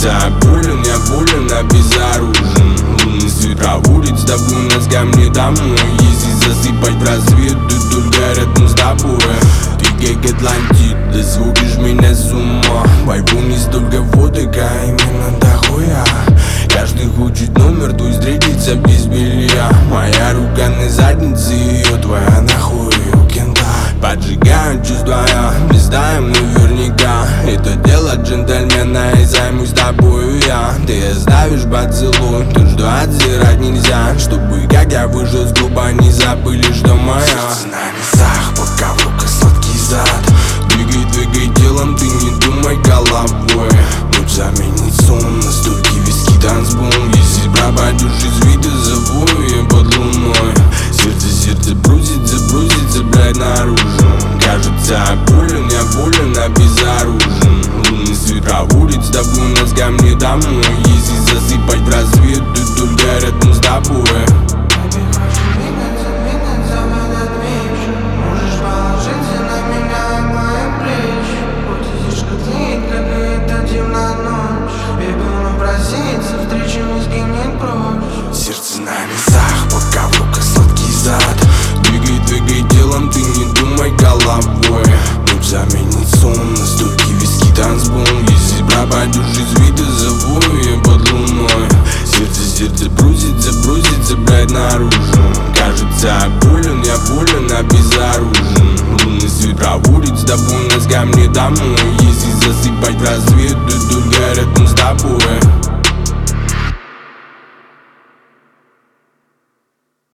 болен, я болен, обезоружен. Лунный свет проводит с тобой нас ко мне домой. Если засыпать в разведу, только рядом с тобой. Ты как Атлантида, сводишь меня с ума. Байбу не столько фоток, а именно дохуя. Каждый хочет номер, то есть встретиться без белья. Моя рука на заднице, ее твоя нахуй у кента. Поджигаем чувства, блистаем наверняка. Это дело джентльмена, и займусь тобою я. Ты оставишь поцелуй, то, что отзирать нельзя. Чтобы, как я выжил с клуба, не забыли, что моя. Сердце на весах, пока в руках сладкий зад. Двигай, двигай телом, ты не думай головой. Ночь заменит сон, настойки, виски, танцпол. Если пропадешь из вида, забою я под луной. Сердце брузится, блядь, наружу. Кажется, болен, я болен, обезоружен. Лунный свет проводит с тобой нас ко мне домой. Если засыпать в разведу, только рядом с тобой. Сердце на весах, пока в руках сладкий зад. Двигай, двигай телом, ты не думай головой. Ночь заменит сон, настойки, виски, танцпол. Если пропадешь из вида, забою я под луной. Сердце брузится, блядь, наружу. Кажется, болен, я болен, обезоружен. Лунный свет проводит с тобой нас ко мне домой. Если засыпать в разведу, только рядом с тобой.